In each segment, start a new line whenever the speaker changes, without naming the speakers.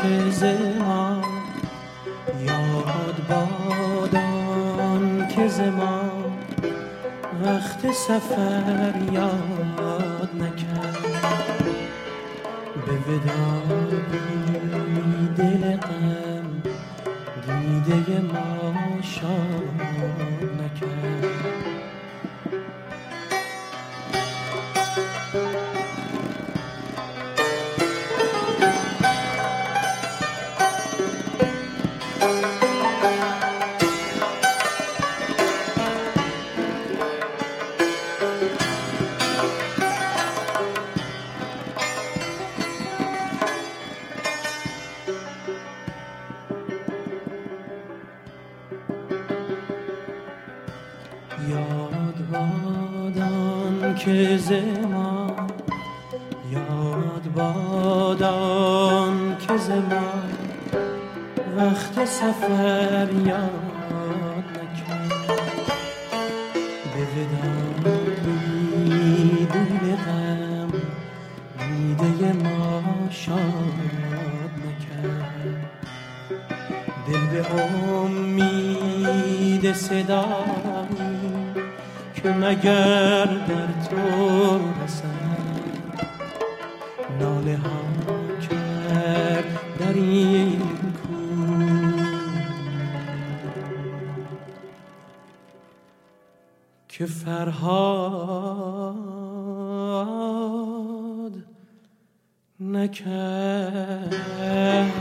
که ز ما یاد بادان که ز ما وقت سفر یاد نکرد به وداعی دل غم دیده ما شاد نکرد. یاد بادان که ز ما یاد بادان که ز ما وقت سفر یاد نکرد به وداعی دل غم دیده ما شاد نکرد. دل به امید صدایی که مگر در تو رسد ناله ها کرد در این کوه که فرهاد نکرد.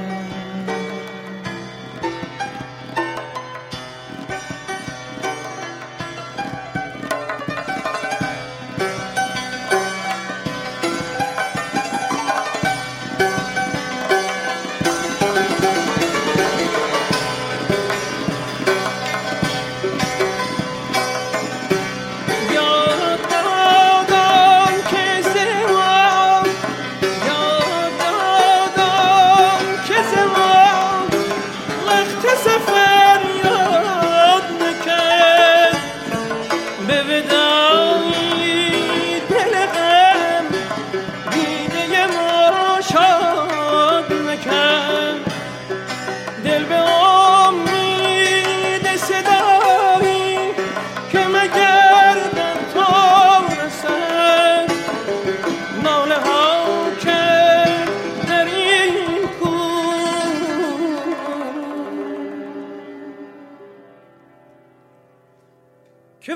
که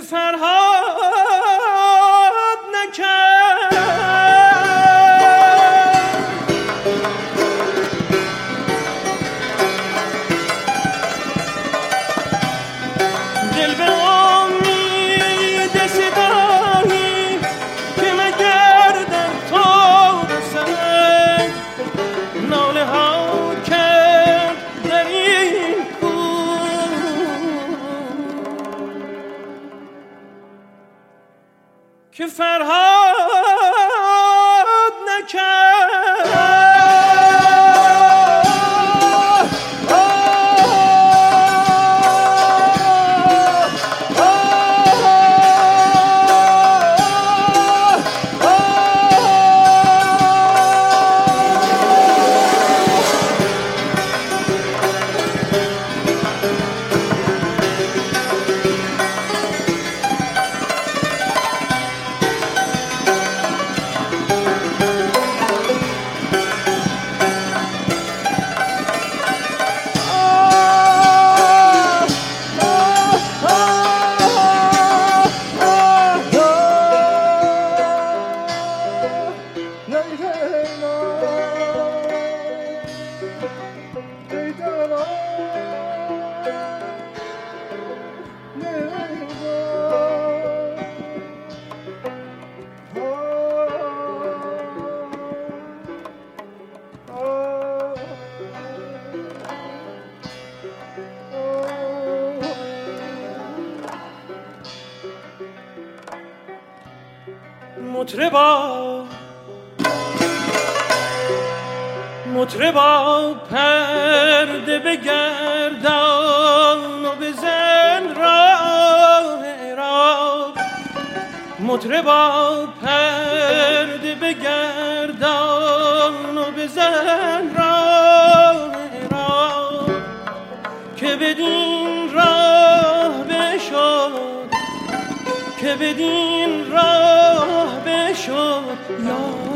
فرهاد نکرد دل به امید صدایی که مگر در تو رسد ناله ها کرد در این که فرهاد نکرد. مطربا پرده بگردان و بزن راه عراق مطربا پرده بگردان و بزن راه که بدین راه بشد، که بدین راه بشد.